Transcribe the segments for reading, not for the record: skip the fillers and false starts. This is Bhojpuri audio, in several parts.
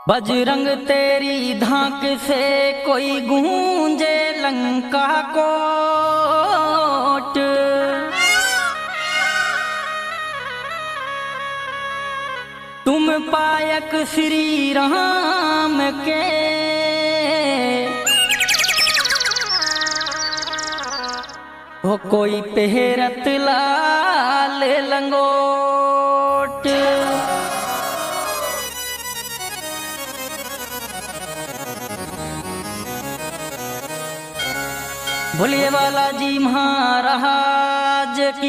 बजरंग तेरी धाक से कोई गूंजे लंका कोट। तुम पायक श्री राम के हो कोई पेहरत लाल लंगोट। भोले बालाजी महाराज की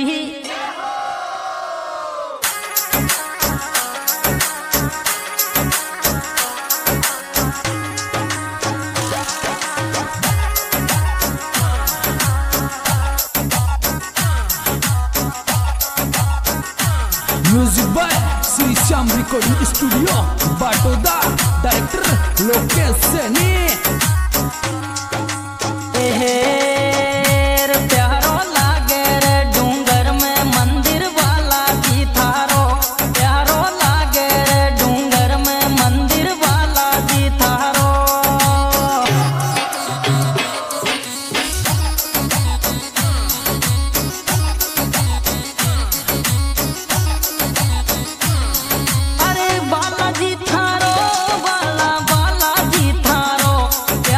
music by Shri Shyam recording studio Batoda. Director Lokesh Saini. प्यारो लागे रे डूंगर में मंदिर वाला जी थारो। प्यारो लागे रे डूंगर में मंदिर वाला जी थारो। अरे बालाजी थारो बालाजी थारो।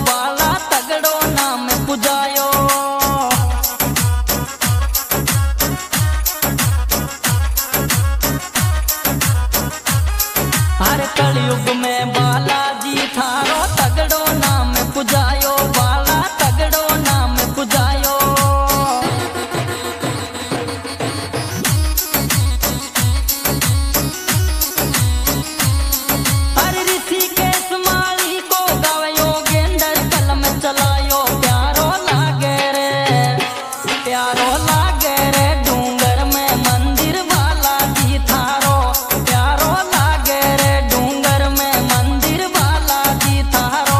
बाला तगड़ो नाम पुजायो। हर कलयुग में बालाजी थारो तगड़ो नाम पुजायो, बाला तगड़ो नाम पुजायो। हर ऋषिकेश माली को गावयो, गेंदर कलम चलायो। प्यारो लागे रे, प्यारो लागे रे डूंगर में मंदिर बालाजी थारो। प्यारो लागे रे डूंगर में मंदिर बालाजी थारो।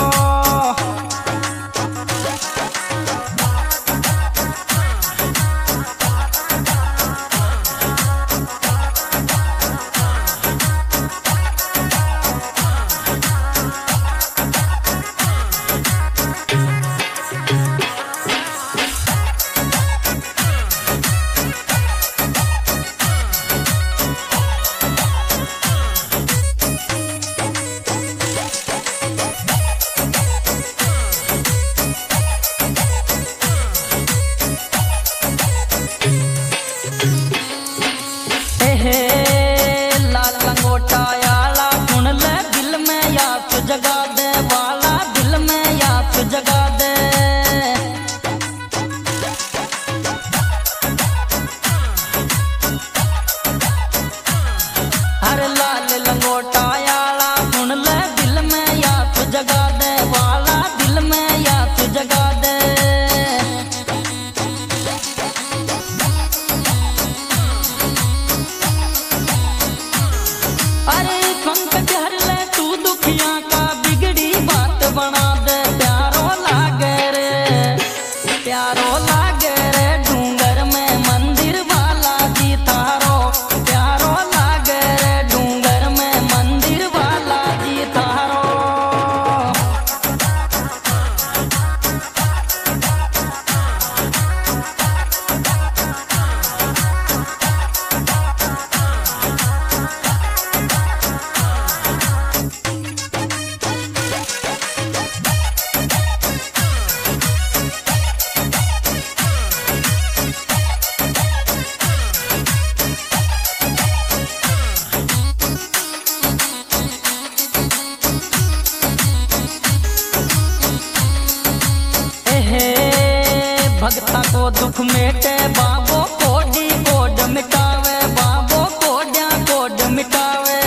लाल लंगोटा याला सुन ले, दिल में याद जगा दे वाला, दिल में याद जगा दे। हर लाल लंगोटा याला सुन ले, दिल में याद जगा दे वाला, दिल में याद जगा दे। अरे संकट हर ले तू दुखिया का, बिगड़ी बात बना दे। प्यारो लागे रे, प्यारो लागे रे डूंगर में मंदिर बालाजी थारो। प्यारो लागे रे डूंगर में मंदिर बालाजी थारो। भगता को दुख मेटे बाबो, कोडी कोड मिटावे बाबो, कोड्या कोड मिटावे।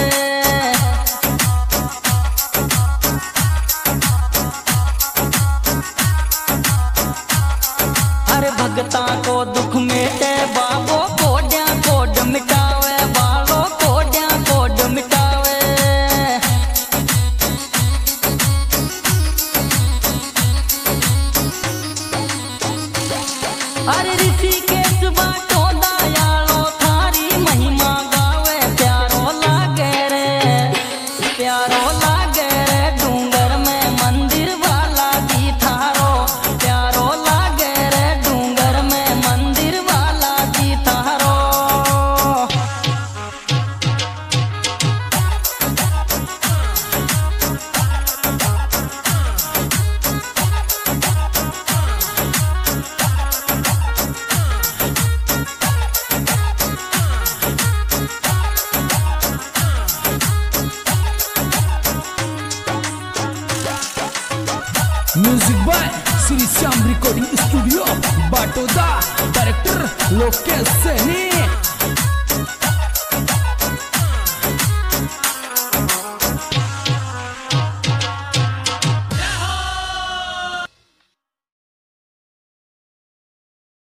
हर भगता को दुख मेटे बाबो, कोड्या कोड मिटावे बालो, कोड्या कोड मिटावे। अरे ऋषिकेश बाटो दयालो थारी महिमा गावे। प्यारो लागे रे, प्यारो लागे रे डूंगर में मंदिर बालाजी थारो। प्यारो लागे रे डूंगर में मंदिर बालाजी थारो। Music by Shri Shyam recording studio Batoda, director Lokesh Saini.